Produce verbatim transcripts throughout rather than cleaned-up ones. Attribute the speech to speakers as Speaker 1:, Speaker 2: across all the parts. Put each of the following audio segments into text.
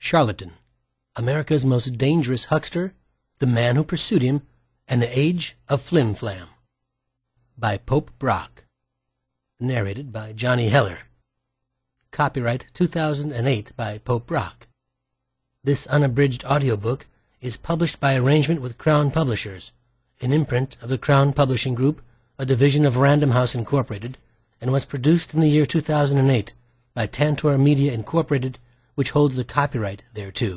Speaker 1: Charlatan, America's Most Dangerous Huckster, The Man Who Pursued Him, and the Age of Flim Flam, by Pope Brock. Narrated by Johnny Heller. Copyright two thousand eight by Pope Brock. This unabridged audiobook is published by arrangement with Crown Publishers, an imprint of the Crown Publishing Group, a division of Random House Incorporated, and was produced in the year two thousand eight by Tantor Media Incorporated, which holds the copyright thereto.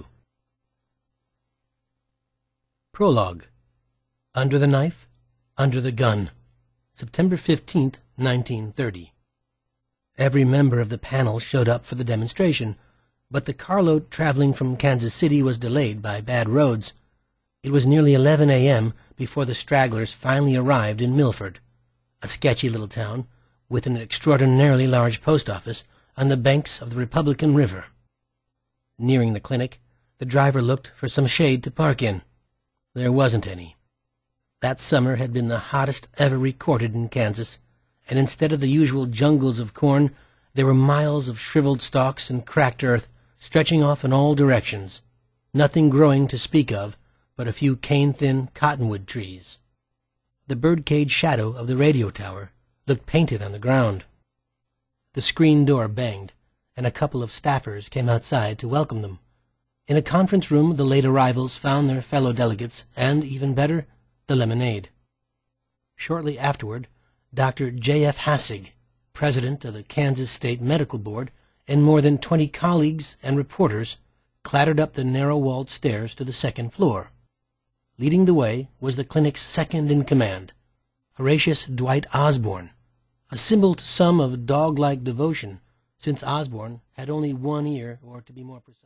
Speaker 1: Prologue. Under the Knife, Under the Gun, September fifteenth, nineteen thirty. Every member of the panel showed up for the demonstration, but the carload traveling from Kansas City was delayed by bad roads. It was nearly eleven a.m. before the stragglers finally arrived in Milford, a sketchy little town with an extraordinarily large post office on the banks of the Republican River. Nearing the clinic, the driver looked for some shade to park in. There wasn't any. That summer had been the hottest ever recorded in Kansas, and instead of the usual jungles of corn, there were miles of shriveled stalks and cracked earth stretching off in all directions, nothing growing to speak of but a few cane-thin cottonwood trees. The birdcage shadow of the radio tower looked painted on the ground. The screen door banged, and a couple of staffers came outside to welcome them. In a conference room the late arrivals found their fellow delegates, and, even better, the lemonade. Shortly afterward, Doctor J F Hassig, president of the Kansas State Medical Board, and more than twenty colleagues and reporters clattered up the narrow-walled stairs to the second floor. Leading the way was the clinic's second-in-command, Horatius Dwight Osborne, a symbol to some of dog-like devotion, since Osborne had only one ear, or to be more precise,